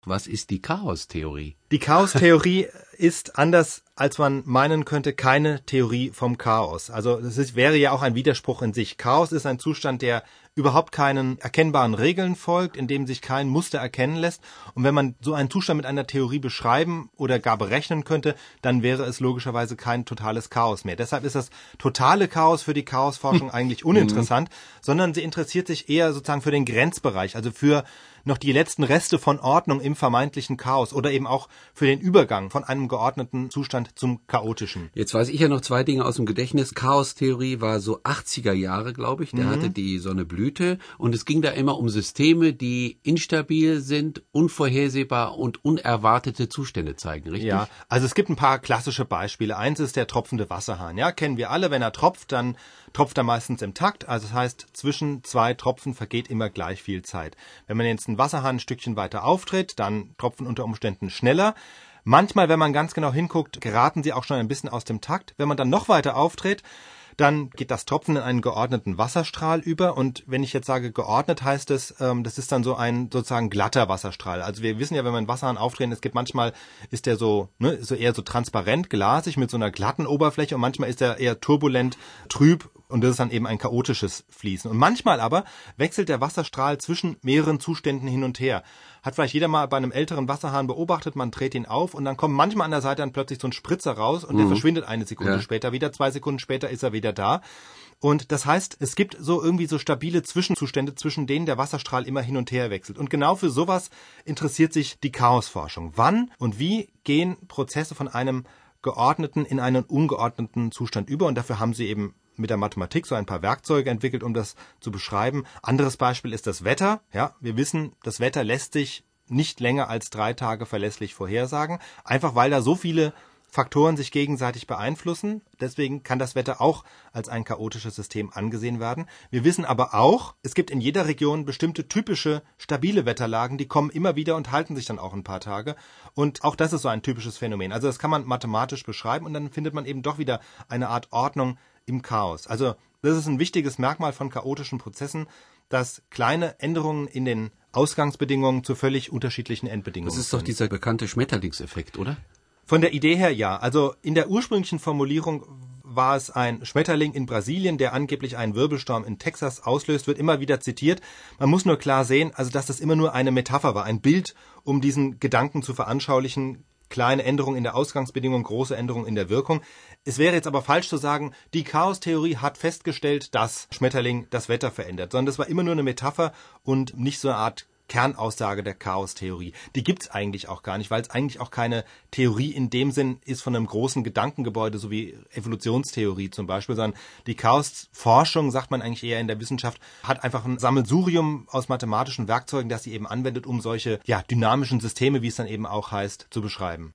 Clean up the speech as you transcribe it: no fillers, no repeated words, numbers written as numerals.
Was ist die Chaostheorie? Die Chaostheorie ist, anders als man meinen könnte, keine Theorie vom Chaos. Also wäre ja auch ein Widerspruch in sich. Chaos ist ein Zustand, der überhaupt keinen erkennbaren Regeln folgt, in dem sich kein Muster erkennen lässt. Und wenn man so einen Zustand mit einer Theorie beschreiben oder gar berechnen könnte, dann wäre es logischerweise kein totales Chaos mehr. Deshalb ist das totale Chaos für die Chaosforschung eigentlich uninteressant, sondern sie interessiert sich eher sozusagen für den Grenzbereich, also für noch die letzten Reste von Ordnung im vermeintlichen Chaos oder eben auch für den Übergang von einem geordneten Zustand zum chaotischen. Jetzt weiß ich ja noch 2 Dinge aus dem Gedächtnis. Chaostheorie war so 80er Jahre, glaube ich. Da hatte die so eine Blüte und es ging da immer um Systeme, die instabil sind, unvorhersehbar und unerwartete Zustände zeigen, richtig? Ja, also es gibt ein paar klassische Beispiele. Eins ist der tropfende Wasserhahn. Ja, kennen wir alle. Wenn er tropft, dann tropft er meistens im Takt. Also das heißt, zwischen 2 Tropfen vergeht immer gleich viel Zeit. Wenn man jetzt einen Wasserhahn ein Stückchen weiter aufdreht, dann tropfen unter Umständen schneller. Manchmal, wenn man ganz genau hinguckt, geraten sie auch schon ein bisschen aus dem Takt. Wenn man dann noch weiter aufdreht, dann geht das Tropfen in einen geordneten Wasserstrahl über. Und wenn ich jetzt sage geordnet, heißt es, das ist dann so ein sozusagen glatter Wasserstrahl. Also wir wissen ja, wenn wir einen Wasserhahn aufdrehen, es gibt manchmal, ist der so, so eher so transparent, glasig mit so einer glatten Oberfläche und manchmal ist er eher turbulent, trüb. Und das ist dann eben ein chaotisches Fließen. Und manchmal aber wechselt der Wasserstrahl zwischen mehreren Zuständen hin und her. Hat vielleicht jeder mal bei einem älteren Wasserhahn beobachtet, man dreht ihn auf und dann kommt manchmal an der Seite dann plötzlich so ein Spritzer raus und der verschwindet eine Sekunde später wieder, 2 Sekunden später ist er wieder da. Und das heißt, es gibt so irgendwie so stabile Zwischenzustände, zwischen denen der Wasserstrahl immer hin und her wechselt. Und genau für sowas interessiert sich die Chaosforschung. Wann und wie gehen Prozesse von einem geordneten in einen ungeordneten Zustand über? Und dafür haben sie eben mit der Mathematik so ein paar Werkzeuge entwickelt, um das zu beschreiben. Anderes Beispiel ist das Wetter. Ja, wir wissen, das Wetter lässt sich nicht länger als 3 Tage verlässlich vorhersagen, einfach weil da so viele Faktoren sich gegenseitig beeinflussen. Deswegen kann das Wetter auch als ein chaotisches System angesehen werden. Wir wissen aber auch, es gibt in jeder Region bestimmte typische, stabile Wetterlagen, die kommen immer wieder und halten sich dann auch ein paar Tage. Und auch das ist so ein typisches Phänomen. Also das kann man mathematisch beschreiben und dann findet man eben doch wieder eine Art Ordnung im Chaos. Also das ist ein wichtiges Merkmal von chaotischen Prozessen, dass kleine Änderungen in den Ausgangsbedingungen zu völlig unterschiedlichen Endbedingungen Das ist doch dieser bekannte Schmetterlingseffekt, oder? Von der Idee her ja. Also in der ursprünglichen Formulierung war es ein Schmetterling in Brasilien, der angeblich einen Wirbelsturm in Texas auslöst, wird immer wieder zitiert. Man muss nur klar sehen, also dass das immer nur eine Metapher war, ein Bild, um diesen Gedanken zu veranschaulichen. Kleine Änderungen in der Ausgangsbedingung, große Änderungen in der Wirkung. Es wäre jetzt aber falsch zu sagen, die Chaostheorie hat festgestellt, dass Schmetterling das Wetter verändert, sondern das war immer nur eine Metapher und nicht so eine Art Kernaussage der Chaostheorie. Die gibt's eigentlich auch gar nicht, weil es eigentlich auch keine Theorie in dem Sinn ist von einem großen Gedankengebäude, so wie Evolutionstheorie zum Beispiel, sondern die Chaosforschung, sagt man eigentlich eher in der Wissenschaft, hat einfach ein Sammelsurium aus mathematischen Werkzeugen, das sie eben anwendet, um solche dynamischen Systeme, wie es dann eben auch heißt, zu beschreiben.